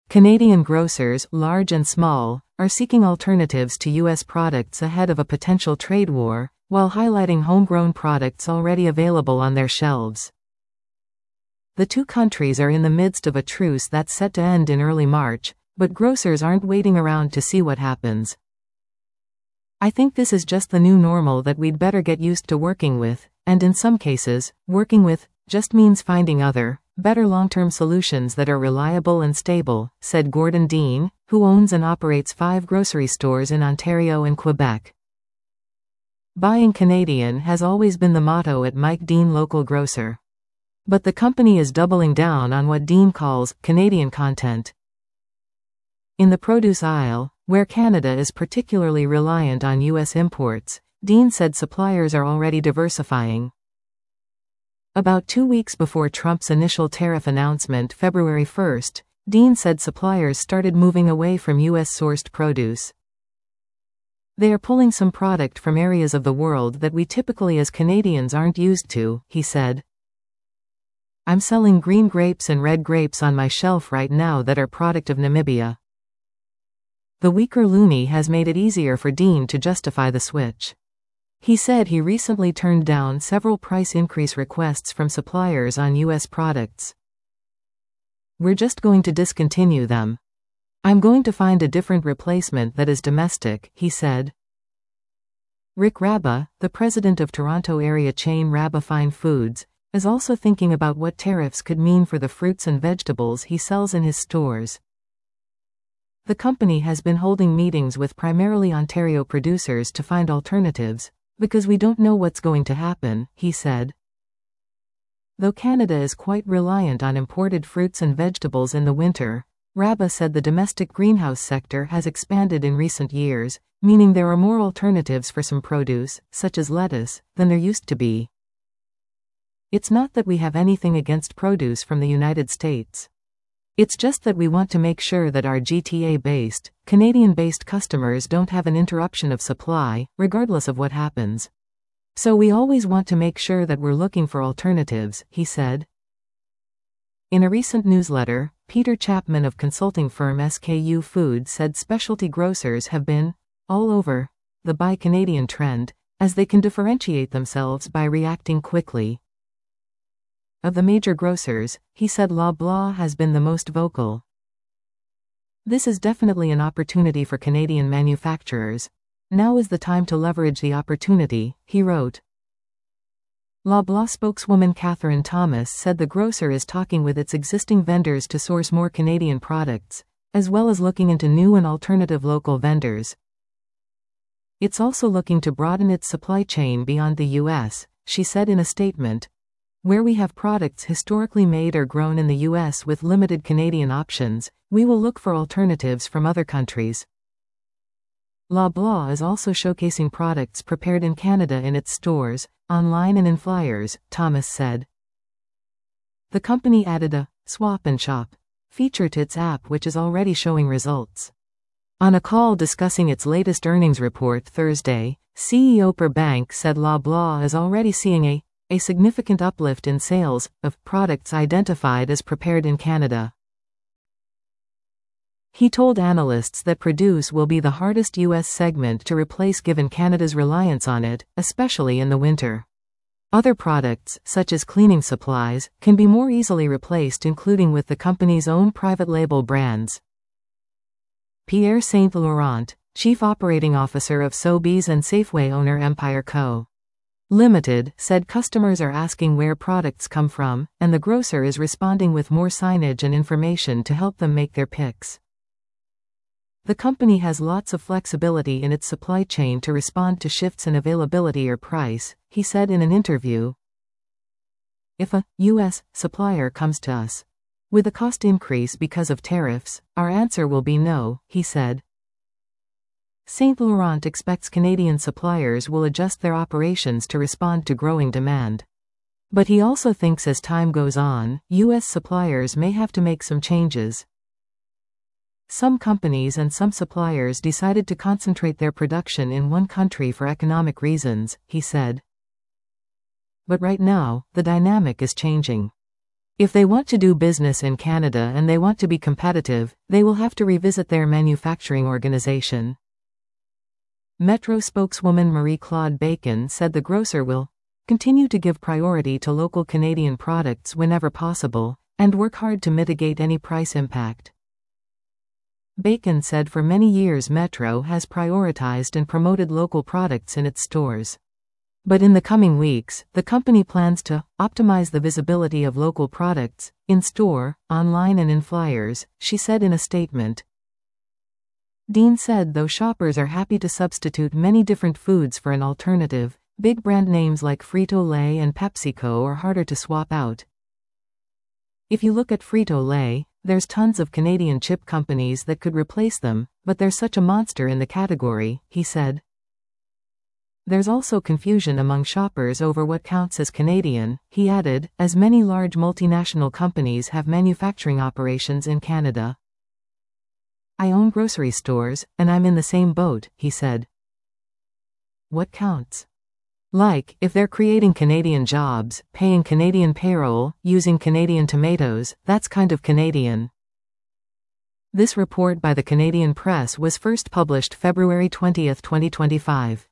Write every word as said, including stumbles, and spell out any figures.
Canadian grocers, large and small, are seeking alternatives to U S products ahead of a potential trade war, while highlighting homegrown products already available on their shelves. The two countries are in the midst of a truce that's set to end in early March, but grocers aren't waiting around to see what happens. I think this is just the new normal that we'd better get used to working with, and in some cases, working with just means finding other, better long-term solutions that are reliable and stable, said Gordon Dean, who owns and operates five grocery stores in Ontario and Quebec. Buying Canadian has always been the motto at Mike Dean Local Grocer. But the company is doubling down on what Dean calls Canadian content. In the produce aisle, where Canada is particularly reliant on U S imports, Dean said suppliers are already diversifying. About two weeks before Trump's initial tariff announcement February first, Dean said suppliers started moving away from U S-sourced produce. They are pulling some product from areas of the world that we typically as Canadians aren't used to, he said. I'm selling green grapes and red grapes on my shelf right now that are product of Namibia. The weaker loonie has made it easier for Dean to justify the switch. He said he recently turned down several price increase requests from suppliers on U S products. We're just going to discontinue them. I'm going to find a different replacement that is domestic, he said. Rick Rabba, the president of Toronto area chain Rabba Fine Foods, is also thinking about what tariffs could mean for the fruits and vegetables he sells in his stores. The company has been holding meetings with primarily Ontario producers to find alternatives, because we don't know what's going to happen, he said. Though Canada is quite reliant on imported fruits and vegetables in the winter, Rabba said the domestic greenhouse sector has expanded in recent years, meaning there are more alternatives for some produce, such as lettuce, than there used to be. It's not that we have anything against produce from the United States. It's just that we want to make sure that our G T A-based, Canadian-based customers don't have an interruption of supply, regardless of what happens. So we always want to make sure that we're looking for alternatives, he said. In a recent newsletter, Peter Chapman of consulting firm S K U Foods said specialty grocers have been all over the Buy Canadian trend, as they can differentiate themselves by reacting quickly. Of the major grocers, he said Loblaw has been the most vocal. This is definitely an opportunity for Canadian manufacturers. Now is the time to leverage the opportunity, he wrote. Loblaw spokeswoman Catherine Thomas said the grocer is talking with its existing vendors to source more Canadian products, as well as looking into new and alternative local vendors. It's also looking to broaden its supply chain beyond the U S, she said in a statement. Where we have products historically made or grown in the U S with limited Canadian options, we will look for alternatives from other countries. Loblaw is also showcasing products prepared in Canada in its stores, online and in flyers, Thomas said. The company added a Swap and Shop feature to its app, which is already showing results. On a call discussing its latest earnings report Thursday, C E O Per Bank said Loblaw is already seeing a a significant uplift in sales of products identified as prepared in Canada. He told analysts that produce will be the hardest U S segment to replace given Canada's reliance on it, especially in the winter. Other products, such as cleaning supplies, can be more easily replaced, including with the company's own private label brands. Pierre Saint Laurent, Chief Operating Officer of Sobeys and Safeway owner Empire Co. Limited, said customers are asking where products come from, and the grocer is responding with more signage and information to help them make their picks. The company has lots of flexibility in its supply chain to respond to shifts in availability or price, he said in an interview. If a U S supplier comes to us with a cost increase because of tariffs, our answer will be no, he said. Saint Laurent expects Canadian suppliers will adjust their operations to respond to growing demand. But he also thinks as time goes on, U S suppliers may have to make some changes. Some companies and some suppliers decided to concentrate their production in one country for economic reasons, he said. But right now, the dynamic is changing. If they want to do business in Canada and they want to be competitive, they will have to revisit their manufacturing organization. Metro spokeswoman Marie-Claude Bacon said the grocer will continue to give priority to local Canadian products whenever possible, and work hard to mitigate any price impact. Bacon said for many years Metro has prioritized and promoted local products in its stores. But in the coming weeks, the company plans to optimize the visibility of local products, in store, online and in flyers, she said in a statement. Dean said though shoppers are happy to substitute many different foods for an alternative, big brand names like Frito-Lay and PepsiCo are harder to swap out. If you look at Frito-Lay, there's tons of Canadian chip companies that could replace them, but there's such a monster in the category, he said. There's also confusion among shoppers over what counts as Canadian, he added, as many large multinational companies have manufacturing operations in Canada. I own grocery stores, and I'm in the same boat, he said. What counts? Like, if they're creating Canadian jobs, paying Canadian payroll, using Canadian tomatoes, that's kind of Canadian. This report by the Canadian Press was first published February twentieth, twenty twenty-five.